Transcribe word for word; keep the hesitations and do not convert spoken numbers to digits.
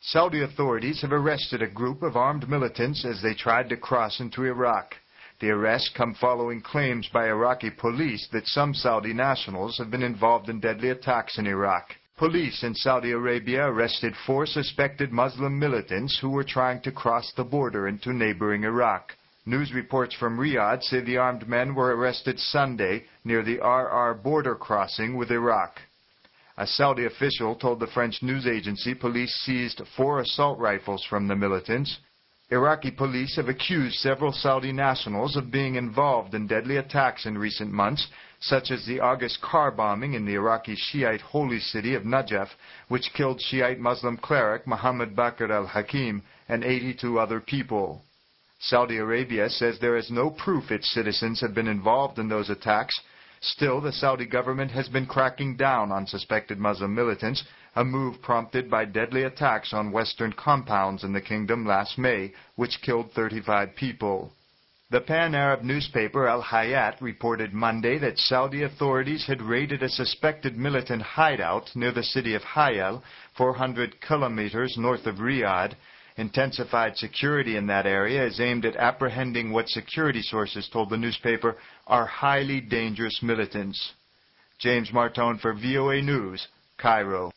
Saudi authorities have arrested a group of armed militants as they tried to cross into Iraq. The arrests come following claims by Iraqi police that some Saudi nationals have been involved in deadly attacks in Iraq. Police in Saudi Arabia arrested four suspected Muslim militants who were trying to cross the border into neighboring Iraq. News reports from Riyadh say the armed men were arrested Sunday near the Ar border crossing with Iraq. A Saudi official told the French news agency police seized four assault rifles from the militants. Iraqi police have accused several Saudi nationals of being involved in deadly attacks in recent months, such as the August car bombing in the Iraqi Shiite holy city of Najaf, which killed Shiite Muslim cleric Muhammad Bakr al-Hakim and eighty-two other people. Saudi Arabia says there is no proof its citizens have been involved in those attacks. Still, the Saudi government has been cracking down on suspected Muslim militants, a move prompted by deadly attacks on Western compounds in the kingdom last May, which killed thirty-five people. The pan-Arab newspaper Al Hayat reported Monday that Saudi authorities had raided a suspected militant hideout near the city of Hayel, four hundred kilometers north of Riyadh. Intensified security in that area is aimed at apprehending what security sources told the newspaper are highly dangerous militants. James Martone for V O A News, Cairo.